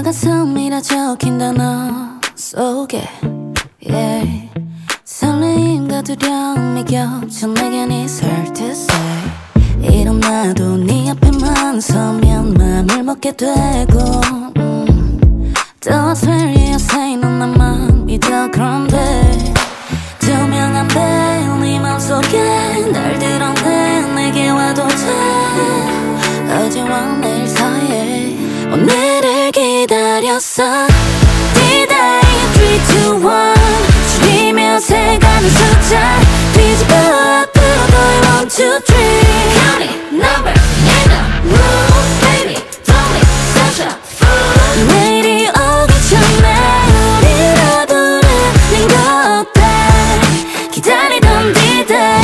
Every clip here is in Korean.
가슴이라 적힌 단어 속에 yeah. 설레임과 두려움이 겹쳐 내겐 it's hard to say. 일어나도 네 앞에만 서면 맘을 먹게 되고 또 I swear I say 넌 나만 믿어. 그런데 투명한 내 맘속에 날 드러내 내게 와도 돼. 어제와 내일 사이에 오늘을 기다렸어. D-Day 3, 2, 1 줄이며 세가는 숫자 뒤집어 앞으로 더 1, 2, 3 Count it, number and the rules Baby, don't be such a fool. 내일이 오기 전에 우리라 부르는 거 어때. 기다리던 D-Day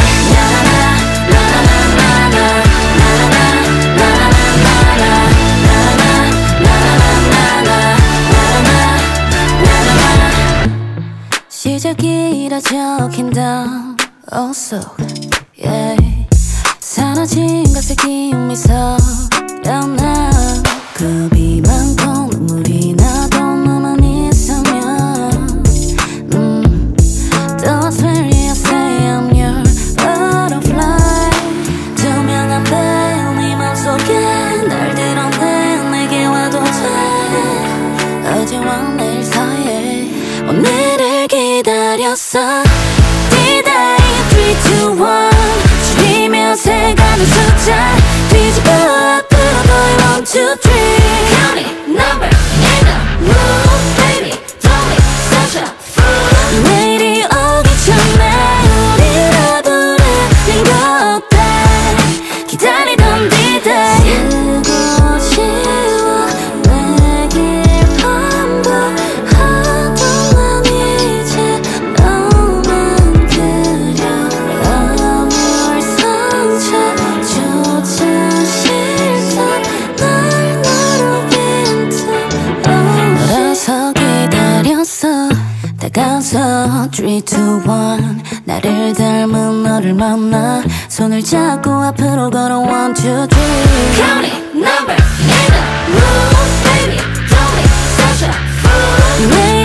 시작이라 적힌 단어 속 yeah. 사라진 것의 기운 미소려나 겁이 많고 눈물이 나도 너만 있으면 또 I swear I say I'm your butterfly. 투명한 내 맘속에 날 드러내 내게 와도 돼. 어제와 내일 사이에 오늘을 기다렸어. D-Day 3, 2, 1 줄이며 세가는 숫자 뒤집어 앞으로 더 1, 2, 3 Count it, number and the rules Baby, don't be such a fool. 내일이 오기 전에 우리라 부르는 거 어때. 기다리던 D-Day 쓰고 지워 내 길 반복하던 난 이제 너만 그려. 아무 상처조차 싫던 날 나로 빈틈 너라서 기다렸어. 다가서 3, 2, 1 나를 닮은 너를 만나 손을 잡고 앞으로 걸어 1, 2, 3 Count it, number and the rules Baby, don't be such a fool.